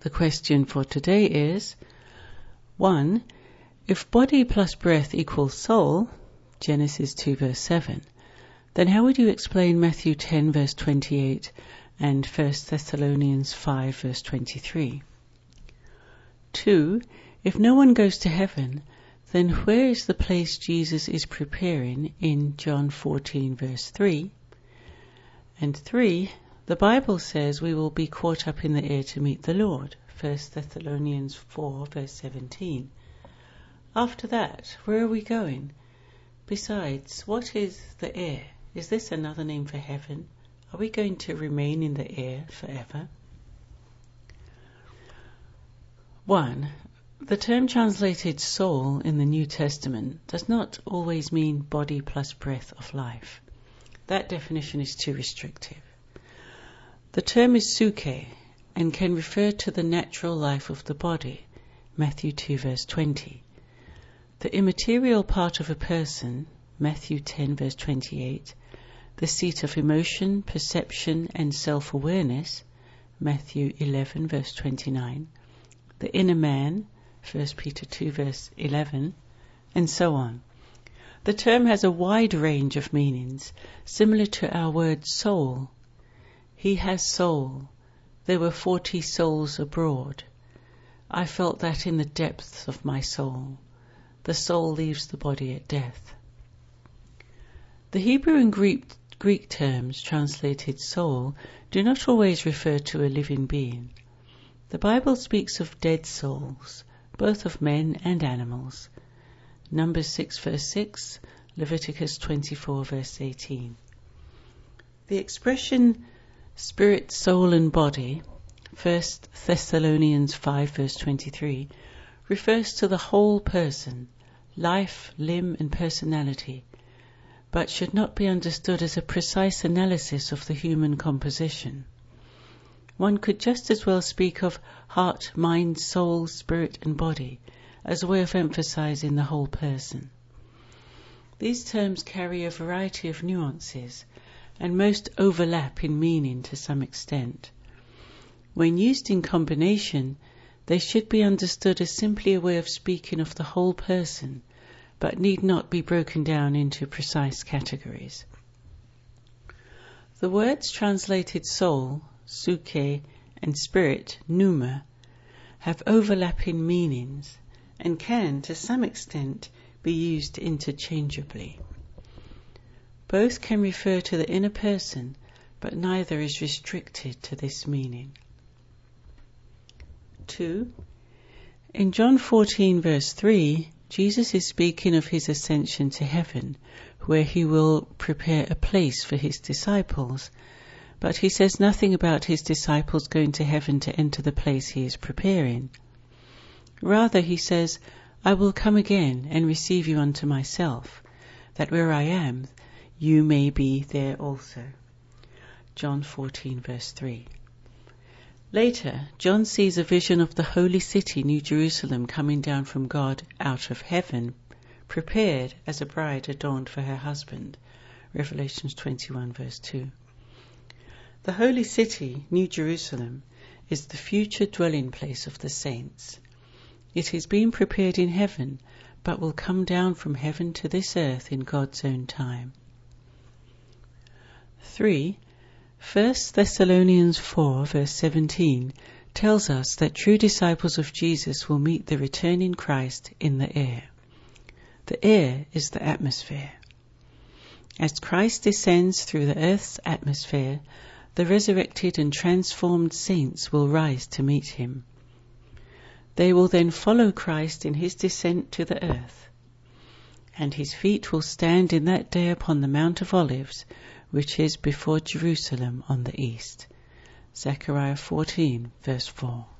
The question for today is 1. If body plus breath equals soul, Genesis 2 verse 7, then how would you explain Matthew 10 verse 28 and 1 Thessalonians 5 verse 23? 2. If no one goes to heaven, then where is the place Jesus is preparing in John 14 verse 3? And 3. The Bible says we will be caught up in the air to meet the Lord, 1 Thessalonians 4 verse 17. After that, where are we going? Besides, what is the air? Is this another name for heaven? Are we going to remain in the air forever? 1. The term translated soul in the New Testament does not always mean body plus breath of life. That definition is too restrictive. The term is suke and can refer to the natural life of the body, Matthew 2 verse 20. The immaterial part of a person, Matthew 10 verse 28, the seat of emotion, perception and self-awareness, Matthew 11 verse 29, the inner man, 1 Peter 2 verse 11, and so on. The term has a wide range of meanings, similar to our word soul. He has soul. There were 40 souls abroad. I felt that in the depths of my soul. The soul leaves the body at death. The Hebrew and Greek terms translated soul do not always refer to a living being. The Bible speaks of dead souls, both of men and animals. Numbers 6 verse 6, Leviticus 24 verse 18. The expression spirit, soul and body, 1 Thessalonians 5 verse 23, refers to the whole person, life, limb and personality, but should not be understood as a precise analysis of the human composition. One could just as well speak of heart, mind, soul, spirit and body as a way of emphasizing the whole person. These terms carry a variety of nuances and most overlap in meaning to some extent. When used in combination, they should be understood as simply a way of speaking of the whole person, but need not be broken down into precise categories. The words translated soul, suke, and spirit, pneuma, have overlapping meanings and can, to some extent, be used interchangeably. Both can refer to the inner person, but neither is restricted to this meaning. 2. In John 14 verse 3, Jesus is speaking of his ascension to heaven, where he will prepare a place for his disciples, but he says nothing about his disciples going to heaven to enter the place he is preparing. Rather, he says, I will come again and receive you unto myself, that where I am, you may be there also. John 14 verse 3. Later, John sees a vision of the holy city, New Jerusalem, coming down from God out of heaven, prepared as a bride adorned for her husband. Revelations 21 verse 2. The holy city, New Jerusalem, is the future dwelling place of the saints. It is being prepared in heaven, but will come down from heaven to this earth in God's own time. 3. 1 Thessalonians 4 verse 17 tells us that true disciples of Jesus will meet the returning Christ in the air. The air is the atmosphere. As Christ descends through the earth's atmosphere, the resurrected and transformed saints will rise to meet him. They will then follow Christ in his descent to the earth, and his feet will stand in that day upon the Mount of Olives, which is before Jerusalem on the east. Zechariah 14 verse 4.